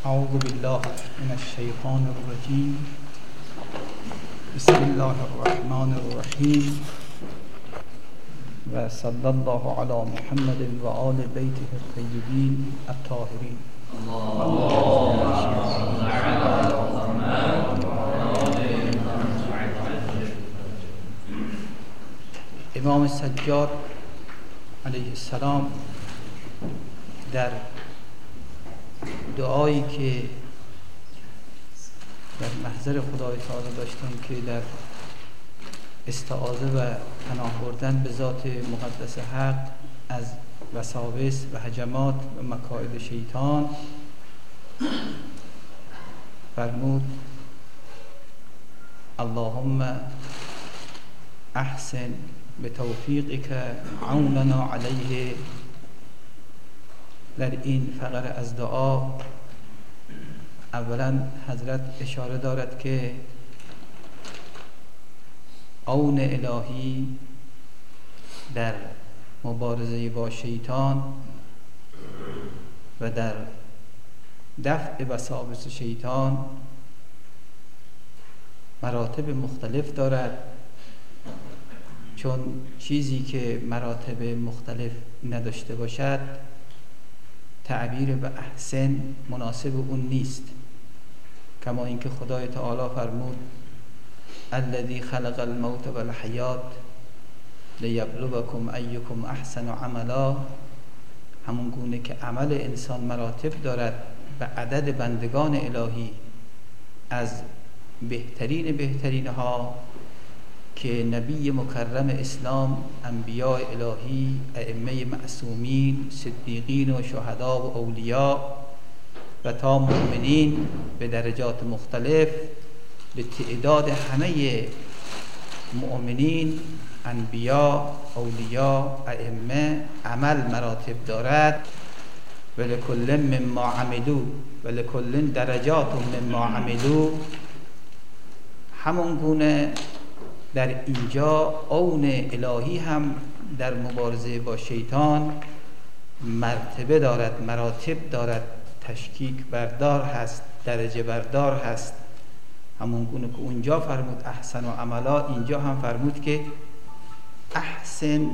اعوذ بالله من الشیطان الرجیم. بسم الله الرحمن الرحیم و صلی الله علی محمد و آل بیته الطیبین الطاهرین. امام سجاد علیه السلام در دعایی که در محضر خدای تعالی داشتن که در استعاذه و پناه بردن به ذات مقدس حق از وساوس و هجمات و مکائد شیطان فرمود اللهم احسن بتوفیقک عوننا علیه. در این فقره از دعا اولا حضرت اشاره دارد که عون الهی در مبارزه با شیطان و در دفع وساوس شیطان مراتب مختلف دارد، چون چیزی که مراتب مختلف نداشته باشد تعبیر به احسن مناسب اون نیست. کما اینکه خدای تعالی فرمود الذی خلق الموت والحیات لیبلوکم ایکم احسن عملا. همون گونه که عمل انسان مراتب دارد و عدد بندگان الهی از بهترین ها که نبی مکرم اسلام، انبیاء الهی، ائمه معصومین، صدیقین و شهدا و اولیاء و تا مؤمنین به درجات مختلف به تعداد همه مؤمنین، انبیاء، اولیاء، ائمه عمل مراتب دارد. ولکل مما عملوا ولکل درجات مما عملوا. همون گونه در اینجا عون الهی هم در مبارزه با شیطان مرتبه دارد، مراتب دارد، تشکیک بردار هست، درجه بردار هست. همون گونه که اونجا فرمود احسن و عملا، اینجا هم فرمود که احسن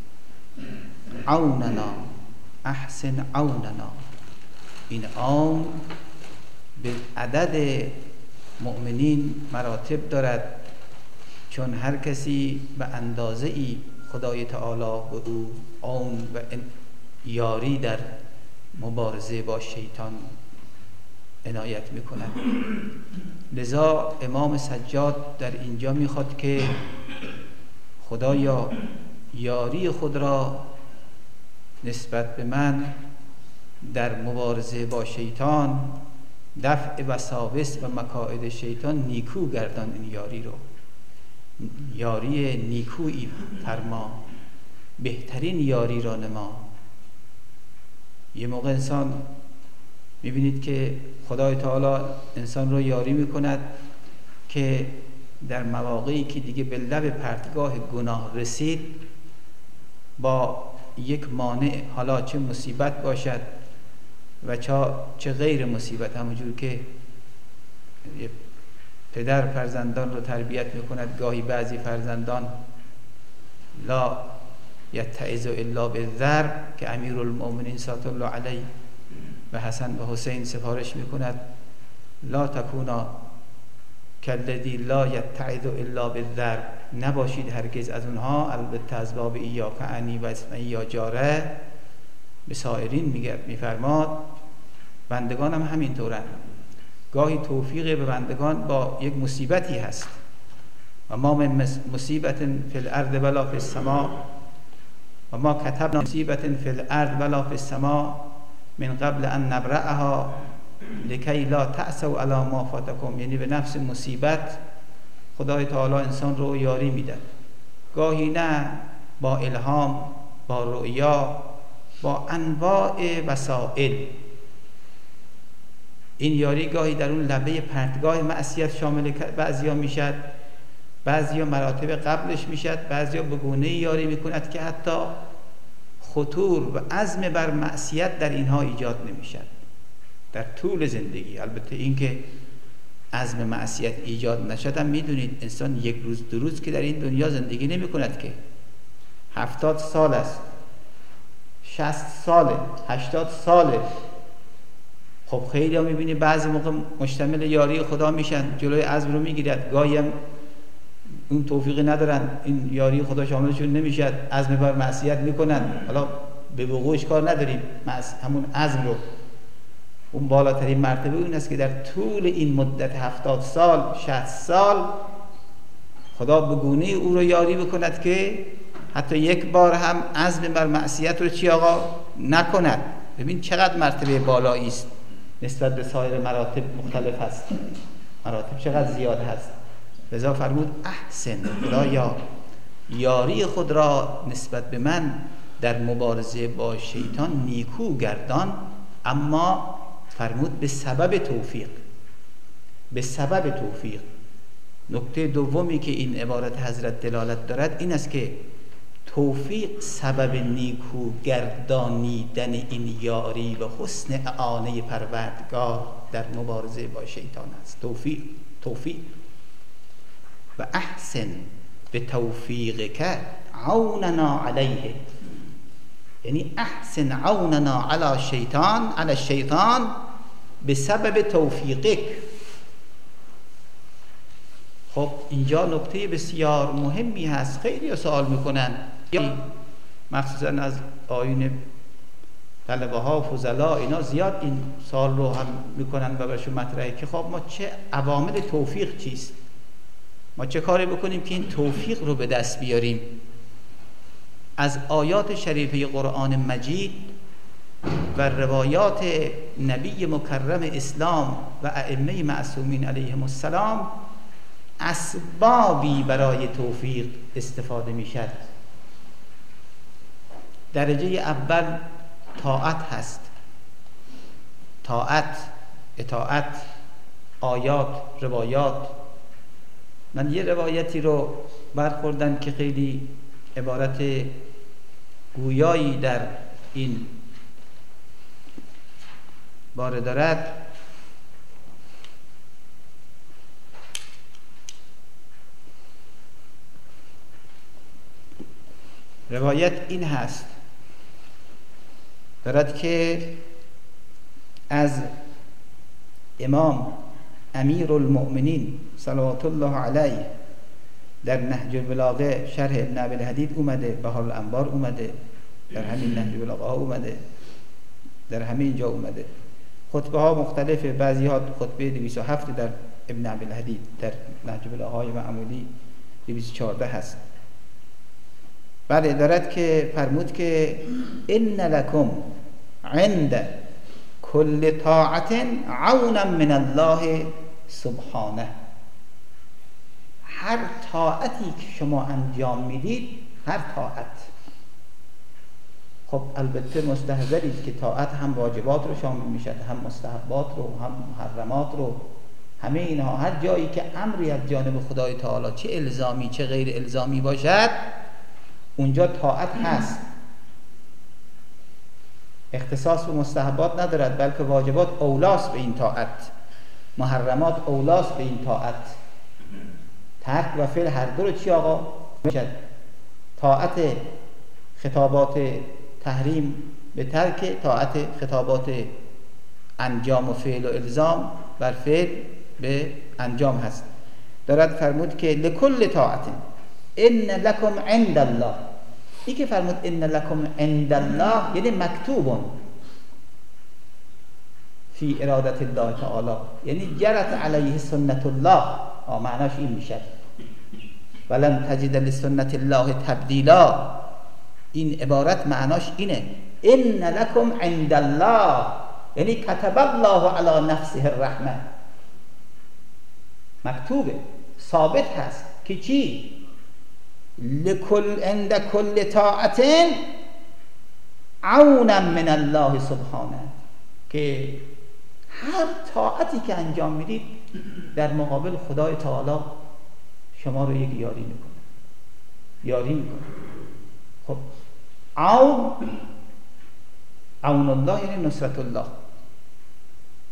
عوننا، احسن عوننا. این عون به عدد مؤمنین مراتب دارد، چون هر کسی به اندازه ای خدای تعالی به او عون و یاری در مبارزه با شیطان عنایت میکند. لذا امام سجاد در اینجا میخواد که خدایا یاری خود را نسبت به من در مبارزه با شیطان، دفع وساوس و مکائد شیطان نیکو گردان. این یاری رو یاری نیکویی فرما، بهترین یاری را نما. یه موقع انسان میبینید که خدای تعالی انسان را یاری میکند که در مواقعی که دیگه به لب پرتگاه گناه رسید، با یک مانع، حالا چه مصیبت باشد و چه غیر مصیبت، همونجور که پدر فرزندان رو تربیت میکند، گاهی بعضی فرزندان لا یتعظ الا بالضرب که امیرالمؤمنین صلی الله علیه و حسن و حسین سفارش میکند لا تکونا کالذی لا یتعظ الا بالضرب. نباشید هرگز از اونها، البته از باب ایاک عنی و اسمعی یا جاره به سایرین میفرماد. بندگان هم همینطورن. گاهی توفیق به بندگان با یک مصیبتی هست و ما من مصیبت فی الارض ولا فی السماء و ما کتبنا مصیبت فی الارض ولا فی السماء من قبل ان نبرأها لکی لا تأسوا علی ما فاتکم. یعنی به نفس مصیبت خدای تعالی انسان رو یاری میده، گاهی نه با الهام، با رؤیا، با انواع وسائل. این یاری گاهی در اون لبه پرتگاه معصیت شامل بعضیا میشد، بعضیا مراتب قبلش میشد، بعضیا به گونه‌ای یاری میکند که حتی خطور و عزم بر معصیت در اینها ایجاد نمیشد. در طول زندگی. البته این که عزم معصیت ایجاد نشد هم میدونید، انسان یک روز دو روز که در این دنیا زندگی نمی کند که 70 سال است، 60 ساله، 80 ساله. خب خیلی ها میبینی بعضی موقع مشتمل یاری خدا میشن، جلوی عزم رو میگیرد، گاهی هم اون توفیقی ندارن، این یاری خدا شاملشون نمیشد، عزم بر معصیت میکنن. حالا به وقوعش کار نداریم، همون عزم رو، اون بالاترین مرتبه اون است که در طول این مدت 70 سال 60 سال خدا به گونه او رو یاری بکند که حتی یک بار هم عزم بر معصیت رو چی آقا نکند. ببین چقدر مرتبه بالایی است نسبت به سایر مراتب مختلف هست، مراتب چقدر زیاد هست. لذا فرمود احسن، خدایا یاری خود را نسبت به من در مبارزه با شیطان نیکو گردان، اما فرمود به سبب توفیق، به سبب توفیق. نکته دومی که این عبارت حضرت دلالت دارد این است که توفیق سبب نیکو گردانیدن این یاری و حسن اعانه پروردگار در مبارزه با شیطان است. توفیق و احسن به توفیقک عوننا علیه، یعنی احسن عوننا علی الشیطان به سبب توفیقک. خب اینجا نکته بسیار مهمی هست. خیلی سوال میکنن، مخصوصا از آیین طلبه ها و فضلا اینا زیاد این سوال رو هم میکنن و برشون مطرحه که خب ما چه عوامل توفیق چیست، ما چه کاری بکنیم که این توفیق رو به دست بیاریم. از آیات شریفه قرآن مجید و روایات نبی مکرم اسلام و ائمه معصومین علیهم السلام اسبابی برای توفیق استفاده می شد. درجه اول طاعت هست، طاعت، اطاعت، آیات، روایات. من یه روایتی رو برخوردم که خیلی عبارت گویایی در این باره دارد. روایت این هست، دارد که از امام امیر المؤمنین صلوات الله علیه در نهج البلاغه شرح ابن ابی الحدید اومده، بهار الانوار اومده، در همین نهج البلاغه ها اومده، در همین جا اومده. خطبه ها مختلفه، بعضی ها خطبه 207 در ابن ابی الحدید، در نهج البلاغه های معمولی 214 هست. بله، دارد که فرمود که ان لکم عند کل طاعت عونا من الله سبحانه. هر طاعتی که شما انجام میدید، هر طاعت، خب البته مستحضرید که طاعت هم واجبات رو شامل میشد، هم مستحبات رو، هم محرمات رو، همه اینها. هر جایی که امری از جانب خدای تعالی چه الزامی چه غیر الزامی باشد اونجا طاعت هست. اختصاص به مستحبات ندارد، بلکه واجبات اولاست به این طاعت، محرمات اولاست به این طاعت. ترک و فعل هر دو رو چی آقا میشد؟ طاعت خطابات تحریم به ترک، طاعت خطابات انجام و فعل و الزام بر فعل به انجام هست. دارد فرمود که لکل طاعت ان لکم عند الله. این که فرمود ان لکم عند الله یعنی مکتوبون فی ارادت الله تعالی، یعنی جرت علیه سنت الله. معناش این میشه ولن تجد لسنت الله تبدیلا. این عبارت معناش اینه، ان لکم عند الله یعنی کتب الله علی نفسه الرحمه. مکتوبه، ثابت هست که چی؟ لکل عند کل طاعت عونا من الله سبحانه، که هر طاعتی که انجام میدید در مقابل خدای تعالی شما رو یک یاری میکنه. خب عون الله یعنی نصرت الله.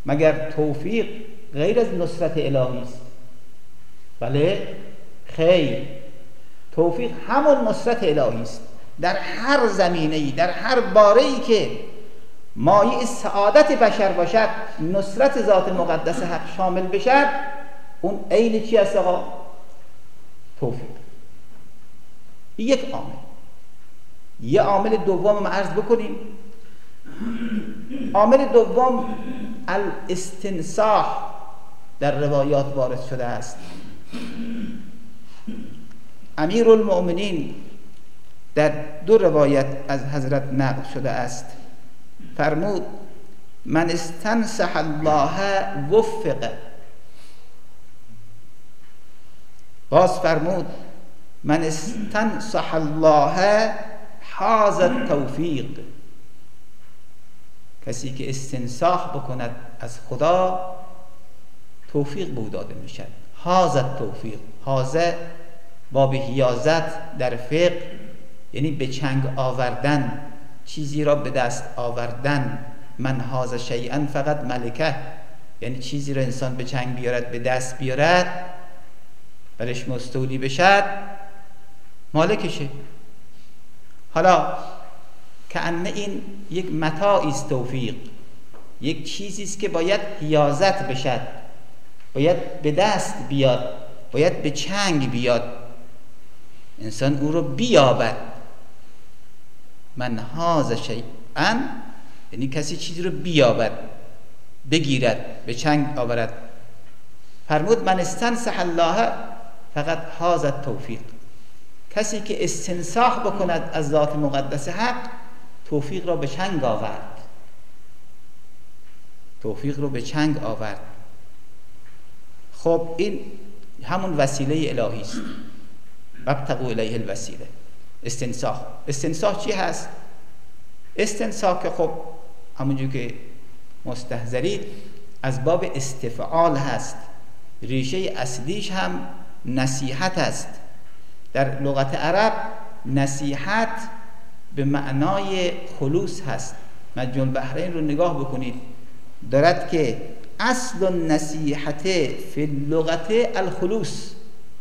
مگر توفیق غیر از نصرت الهی است؟ بله خیر، توفیق همون نصرت الهی است. در هر زمینه‌ای، در هر باره‌ای که مایه سعادت بشر باشد، نصرت ذات مقدس حق شامل بشد، اون عین چی است آقا؟ توفیق. یک عامل. یه عامل دوم عرض بکنیم. عامل دوم الاستنصاح در روایات وارد شده است. امیرالمؤمنین در دو روایت از حضرت نقل شده است، فرمود من استنصح الله وفق. باز فرمود من استنصح الله حاز التوفیق. کسی که استنصاح بکند از خدا توفیق به او داده میشد. حاز التوفیق، حاز باب حیازت در فقه یعنی به چنگ آوردن، چیزی را به دست آوردن. من حاز شیئا فقط ملکه، یعنی چیزی را انسان به چنگ بیارد، به دست بیارد، برش مستولی بشد، مالکشه. حالا کأنه این یک متاعی است توفیق، یک چیزی است که باید حیازت بشد، باید به دست بیاد، باید به چنگ بیاد، انسان او رو بیابد. من حاز شیئا یعنی کسی چیزی رو بیابد، بگیرد، به چنگ آورد. فرمود من استنصح الله فقط حاز التوفیق. کسی که استنصاح بکند از ذات مقدس حق توفیق را به چنگ آورد، توفیق رو به چنگ آورد. خب این همون وسیله الهی است. وابتغوا الیه الوسیله. استنصاح. استنصاح چی هست؟ استنصاح که خب همونجور که مستحضرید از باب استفعال هست، ریشه اصلیش هم نصیحت است. در لغت عرب نصیحت به معنای خلوص هست. مجموع البحرین رو نگاه بکنید، دارد که اصل النصیحت فی اللغت الخلوص.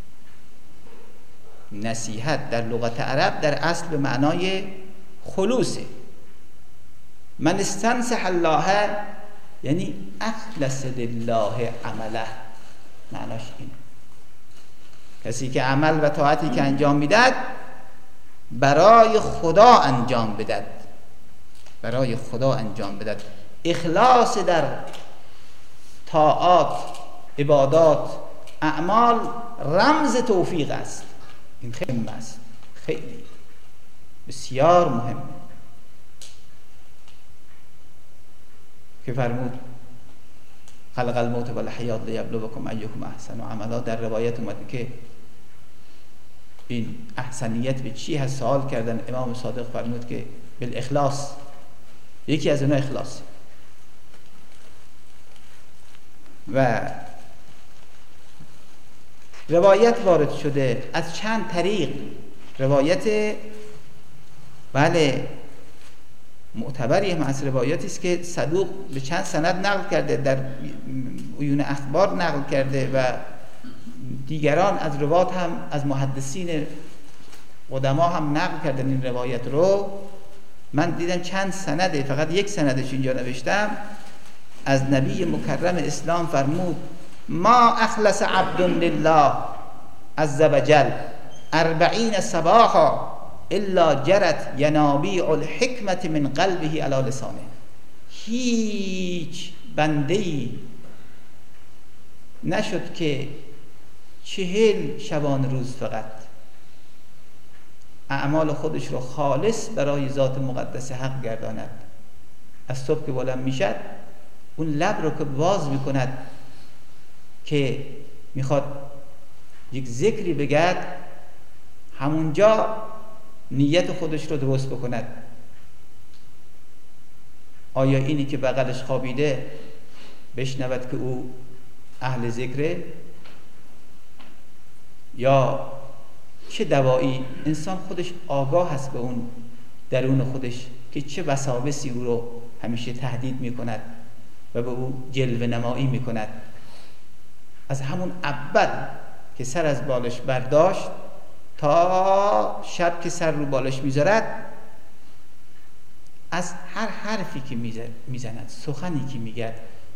نصیحت در لغت عرب در اصل به معنای خلوصه. من استنصح الله یعنی اخلص لله عمله، معناش اینه. کسی که عمل و طاعتی که انجام میدد برای خدا انجام بدد، برای خدا انجام بدد. اخلاص در طاعات، عبادات، اعمال رمز توفیق است. این خیلی مهم است، خیلی بسیار مهم. که فرمود خلق الموت و الحیات لیبلوکم ایکم احسن عملا. در روایت اومده که این احسنیت به چی هست سوال کردن. امام صادق فرمود که بالاخلاص، یکی از اونها اخلاص. و روایت وارد شده از چند طریق. روایت بله معتبری هم از روایاتی است که صدوق به چند سند نقل کرده، در عیون اخبار نقل کرده و دیگران از روات هم از محدثین قدما هم نقل کردن این روایت رو. من دیدم چند سنده، فقط یک سندش اینجا نوشتم. از نبی مکرم اسلام فرمود ما اخلص عبد لله عز وجل 40 صباحا الا جرت ینابیع الحکمت من قلبه علی لسانه. هیچ بنده‌ای نشد که 40 شبانه روز فقط اعمال خودش رو خالص برای ذات مقدس حق گرداند. از صبح که بلند میشد اون لب رو که باز میکند که میخواد یک ذکری بگد، همونجا نیت خودش رو درست بکند. آیا اینی که بغلش خوابیده بشنود که او اهل ذکره، یا چه دوایی؟ انسان خودش آگاه هست به اون درون خودش که چه وساوسی او رو همیشه تهدید میکند. و به او جلوه نمایی میکند. از همون اول که سر از بالش برداشت تا شب که سر رو بالش میذارد، از هر حرفی که میزند، سخنی که میگد،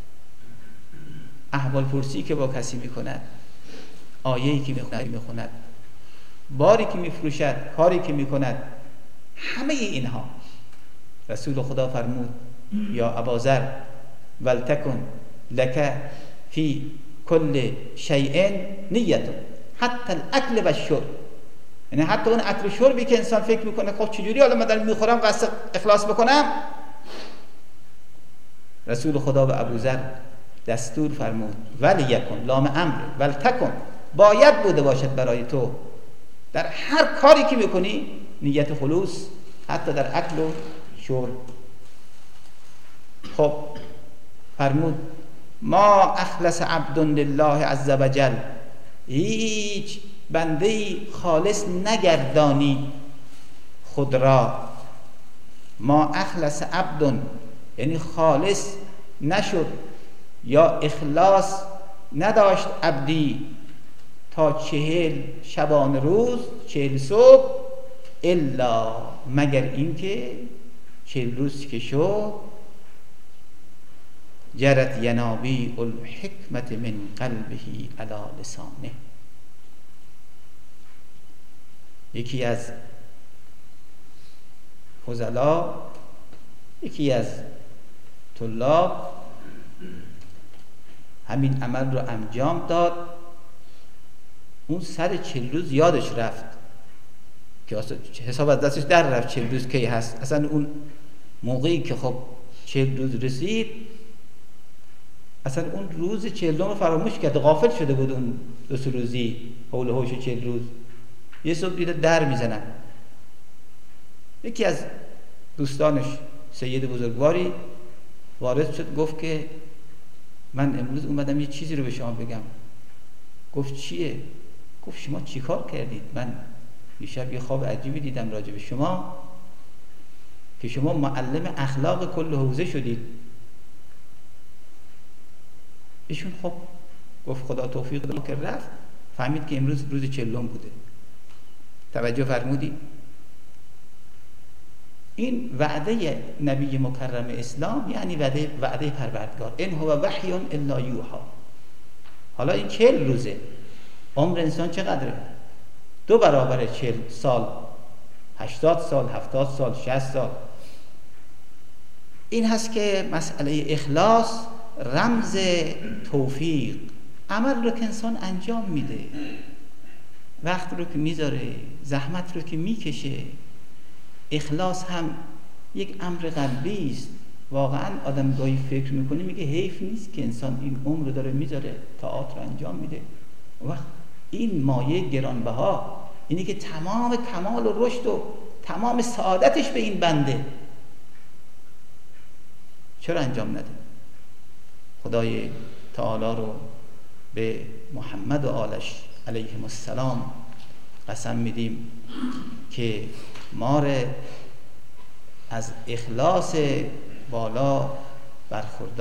احوال پرسی که با کسی میکند، آیه‌ای که میخوند، باری که میفروشد، کاری که میکند، همه اینها رسول خدا فرمود یا ابازر ولتکن لک فی کل شیء نیت حتی الاکل و الشرب. یعنی حتی اون اکل و شربی که انسان فکر میکنه خب چجوری حالا من دارم میخورم قصد اخلاص بکنم، رسول خدا به ابوذر دستور فرمود ولیکن، لام امر، ولتکن، باید بوده باشد برای تو در هر کاری که میکنی نیت خلوص، حتی در اکل و شرب. خب فرمود ما اخلص عبد لله عز وجل، هیچ بنده‌ای خالص نگردانی خود را. ما اخلص عبد یعنی خالص نشد یا اخلاص نداشت عبدی تا 40 شبانه روز، 40 صبح، الا مگر اینکه 40 روز که شد جرت ینابیع الحکمت من قلبه علی لسانه. یکی از فضلا، یکی از طلاب همین عمل رو انجام داد. اون سر 40 روز یادش رفت که حساب از دستش در رفت 40 روز کی هست. اصلا اون موقعی که خب 40 روز رسید، اصلا اون روز 40 رو فراموش کرد، غافل شده بود. اون 2 روزی حول و حوش 40 روز یه صبح دیده در میزنن. یکی از دوستانش سید بزرگواری وارد شد، گفت که من امروز اومدم یه چیزی رو به شما بگم. گفت چیه؟ گفت شما چی کار کردید؟ من دیشب یه خواب عجیبی دیدم راجع به شما که شما معلم اخلاق کل حوزه شدید. ایشون خب گفت خدا توفیق داد که رفت، فهمید که امروز روز 40 بوده. توجه فرمودی؟ این وعده نبی مکرم اسلام یعنی وعده پروردگار، ان هو وحی الا یوحی. حالا این 40 روزه، عمر انسان چقدره؟ 2 برابر 40 سال، 80 سال، 70 سال، 60 سال. این هست که مسئله اخلاص رمز توفیق. عمل رو که انسان انجام میده، وقت رو که میذاره، زحمت رو که میکشه، اخلاص هم یک امر قلبی است. واقعا آدم گاهی فکر میکنه میگه حیف نیست که انسان این عمر رو داره میذاره، طاعات رو انجام میده. وقت این مایه گرانبها اینی که تمام کمال و رشد و تمام سعادتش به این بنده، چرا انجام نده؟ خدای تعالی رو به محمد و آلش علیهم السلام قسم میدیم که ما رو از اخلاص بالا برخوردار